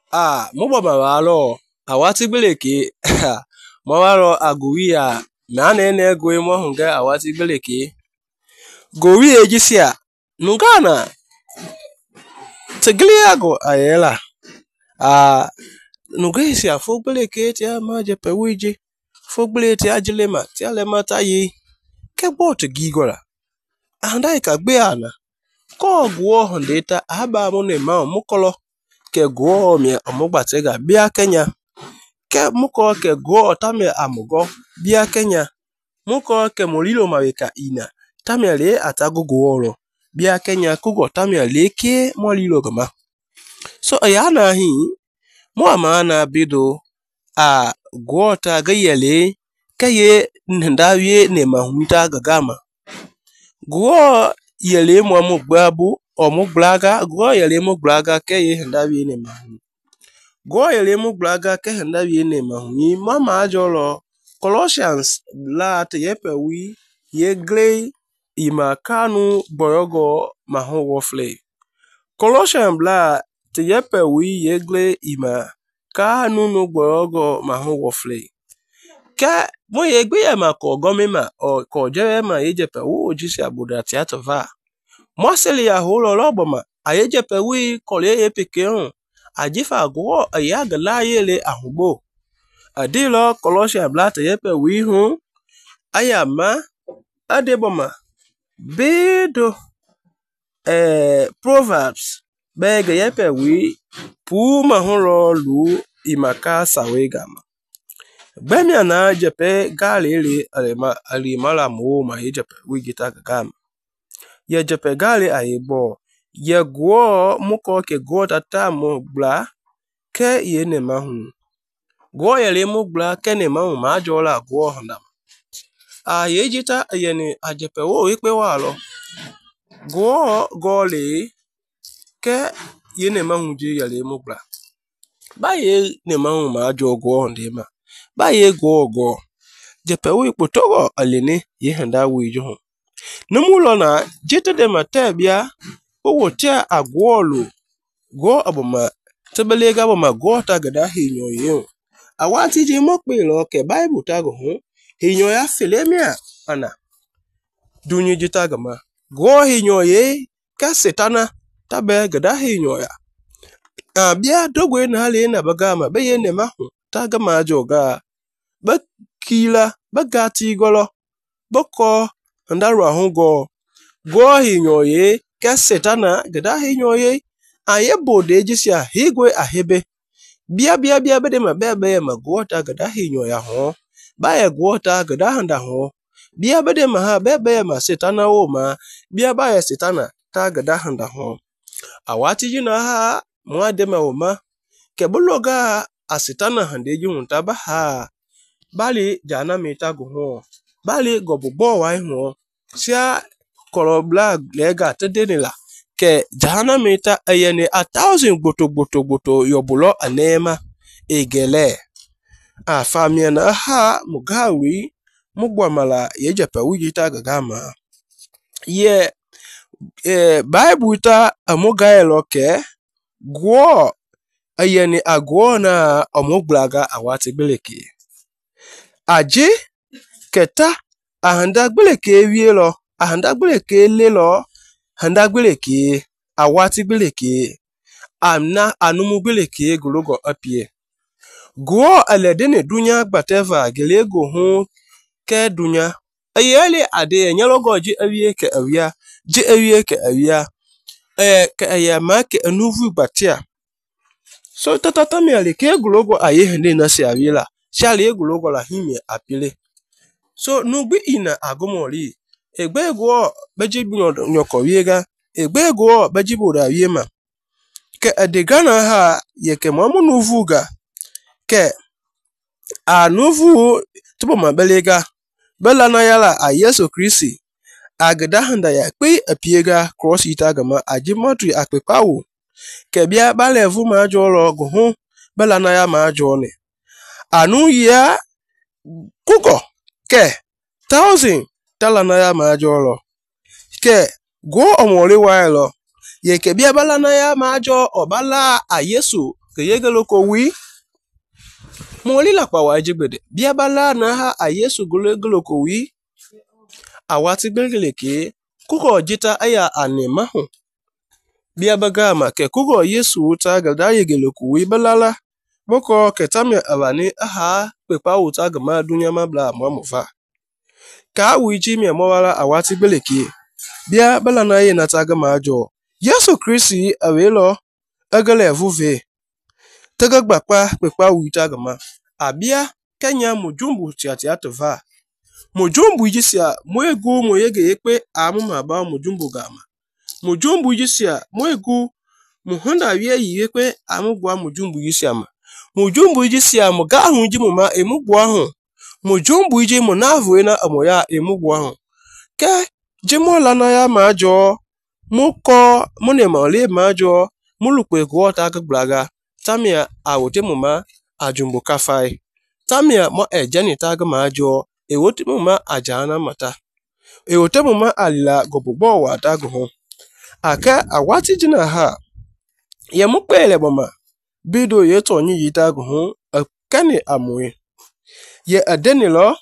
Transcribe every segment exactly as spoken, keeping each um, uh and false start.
Ah, mubo mawalo. Awati beleke. Mawalo aguia. Nane ne goe mo hunga awati beleke. Gowi ejisia. Nungana. Tegliago ayela. Ah, nungisia fo beleke tia maje pewiji. Fo bele tia jilema. Tia lema tayi. Kebo te gigora. Andai ka gbeana. Ko guo hondeta aba mone ma mukolo. Ke guo mi omugbatega bia Kenya. Ke muko ke guo tamye amugo bia Kenya. Muko ke molilo maweka ina. Tamye le atago guoro. Bia Kenya kugo tamye leke molilo gama. So ayana hi. Mua maana bido a guo ta gayele. Kaye ndawie ne mahumita gagama. Guo yele mua mugbabu. O muglaga. Guo yele muglaga kaye ndawie ne mahumita. Go yele mu blaga ke henda wie ne mahuni mama ajolo Colossians la te yepe wi ye glei ima kanu borogo maho wofle. Colossians la te yepe wi ye glei ima kanu no borogo maho wofle. Ka mo ye gbe ya ma ko gomi ma o ko jere ma ye jepe wo ojisi abuda tiato va. Mo sele ya holo loboma aye jepe wi kole ye peke ajifa guo ayaga la yele ahugbo adilo Colossians blata yepe wi hu ayama adeboma bedo eh Proverbs bega yepe wi pu mahoro lu imaka sawegama bemi ana jepe galele alema alimala mo ma yepe wi gita gama ye jepe gale ayebo ye guo muko ke guo tata mo bla ke ye ne mahu guo ye le mo bla ke ne mahu ma jola guo honda a ye jita ye ne ajepe wo ipe walo guo gole ke ye ne mahu ji ye le mo bla ba ye ne mahu ma jo guo honde ma ba ye guo guo jepe wo ipo togo alene ye handa wi jo numulo na jita de matebia owo tia agwolu go aboma tebelega aboma go tagada hinyo ye awati ji mo pe lo ke bible tago hu hinyo ya filemia ana dunyi jita gama go hinyo ye ka setana tabe gada hinyo ya abia dogwe na hali na bagama be ye ne mahu tagama joga bakila bagati golo boko ndaru ahun go go hinyo ye ka setana gada hinyo ye aye bode jisia higwe ahebe bia bia bia bede ma bebe ma guota gada hinyo ya ho ba ye guota gada handa ho bia bede ma ha bebe ma setana o ma bia ba ye setana ta gada handa ho awati jina ha mwade ma o ma ke buloga asetana hande ji hunta ba ha bali jana meta go ho bali gobubo wa ho sia kolobla lega tedenila ke jana meta ayene a thousand gboto gboto gboto yobulo anema egele a famia na ha mugawi mugwamala yejepe wujita gagama ye eh bible ta amugaelo ke gwo ayene agwo na omuglaga awati beleke aje keta ahanda beleke wielo ahanda beleke lelo handa gbeleke awati gbeleke amna anumu gbeleke gologo apie guo aledene dunya gbateva gelego hu ke dunya ayele ade nyalogo ji awie ke awia ji awie ke awia eh ke ayama ke anuvu gbatia so tatata mi ale ke gologo aye hende na se awiela shale gologo la hime apile so nugbi ina agomori egbe guo beji nyoko wiega egbe go bajibura wiema ke adegana ha ye ke mamu nuvuga ke a nuvu tubo mabelega bela na yala a Yesu Kristi agada handa ya pe apiega cross ita gama ajimotri akpepawo ke bia balevu ma jolo go hu bela na ya ma jone anu ya kuko ke thousand tala na ya ma jolo ke go omori wailo ye ke bia bala na ya ma jo obala a Yesu ke yegelo ko wi moli la pa wa jigbede bia bala na ha a Yesu golo ko wi awati gbegele ke kugo jita aya anema hu bia bagama ke kugo Yesu ta galda yegelo ko wi balala boko ke tamya abani aha pepa uta gama dunya mabla mwamufa ka wiji mi amwala awati gbeleke bia bala na ye na ta gama ajo Yesu Kristi awelo agale vuve taga gbapa pepa uta gama abia kenya mujumbu tiatia tova mujumbu yisia moegu moyege ekpe amu maba mujumbu gama mujumbu yisia moegu muhunda wie yekpe amu gwa mujumbu yisia ma mujumbu yisia muga hunji muma emu gwa hu mujumbu yiji munavu na amoya emu gwa hu ke jimo lana ya majo muko munema le majo mulukwe gwo ta gblaga tamia awote muma ajumbu kafai tamia mo ejeni ta majo ewote muma ajana mata ewote muma alila gobugbo wa dago aka awati jina ha ye mukpele boma bido ye tonyi yitago hu akani amwe ye adenilo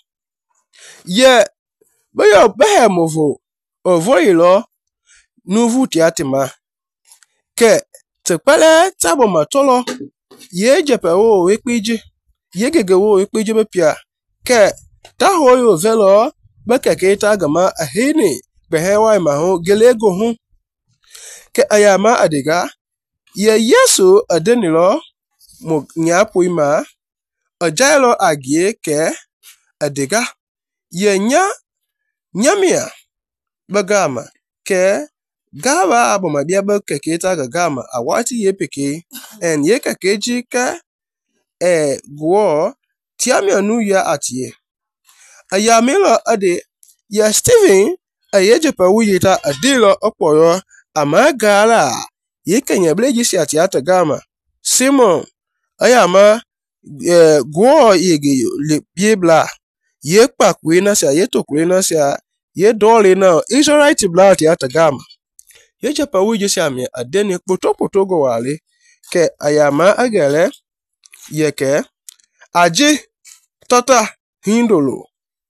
ye bayo bahe movo ovo ilo nuvu tiatima ke tepele taboma tolo ye jepe wo wekpiji ye gege wo wekpiji bepia ke taho yo velo bekeke ta gama ahini behewa ma hu gelego hu ke ayama adiga ye Yesu adenilo mo nyapu ima ajailo agie ke adiga ye nya nyamia bagama ke gawa aboma bia bekeke ta gama awati ye peke en ye kekeji ke e gwo tiamia nu ya atie ayamilo ade ya Stephen ayeje pa wuyita adilo oporo amagala ye kenya bleji si atiata gama Simon ayama e gwo yege le bibla ye pakwe na sia ye tokwe na sia ye dole na Israelite bla atiata gama ye je pa wuje si ami adeni poto poto go wale ke ayama agele yeke aji tota hindolo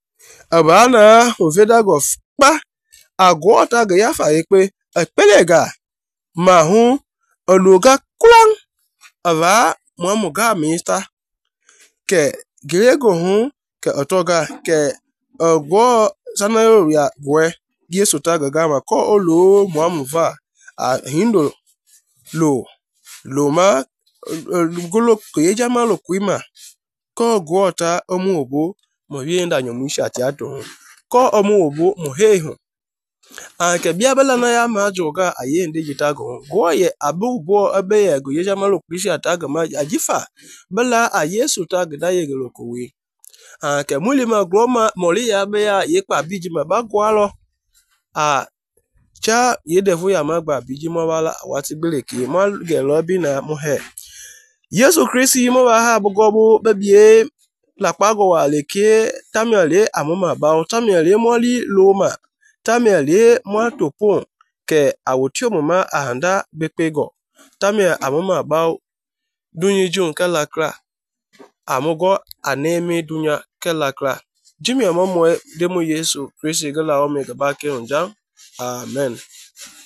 abana oveda go pa agwota ga yafa ekpe ekpelega mahu oluga kulang ava mwamuga mista ke grego hu ke otoga ke ogwo sanayo ya gwe Yesu taga gama ko olo mwamuva a hindo lo lo ma golo kweja malo kwima ko gwota omu obo mo yenda nyomushi atiato ko omu obo mo hehu anke bia bela na ya ma joga ayende jitago goye abu bo abe ya go yeja malo krishi ataga ma ajifa bela a Yesu taga da yegelo kowe anke mulima groma moli ya be ya yepa biji ma bagwalo a cha yedefu ya magba biji mo wala awati beleke mo gelo bi na mo he Yesu Kristi mo wa ha bugobu bebie la pago wa leke tamiale amuma ba tamiale moli loma tamiale mo topon ke awotio mama ahanda bepego tamia amuma ba dunyi jun kala kra amugo aneme dunya kala kra jimi amomo demo Yesu Kristi gala omega ba ke unja amen.